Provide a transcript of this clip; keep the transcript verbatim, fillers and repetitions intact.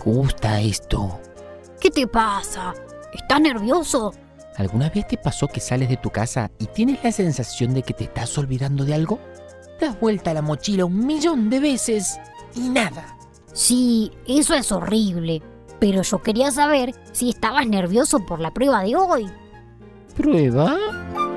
gusta esto. ¿Qué te pasa? ¿Estás nervioso? ¿Alguna vez te pasó que sales de tu casa y tienes la sensación de que te estás olvidando de algo? Das vuelta la mochila un millón de veces y nada. Sí, eso es horrible. Pero yo quería saber si estabas nervioso por la prueba de hoy. ¿Prueba?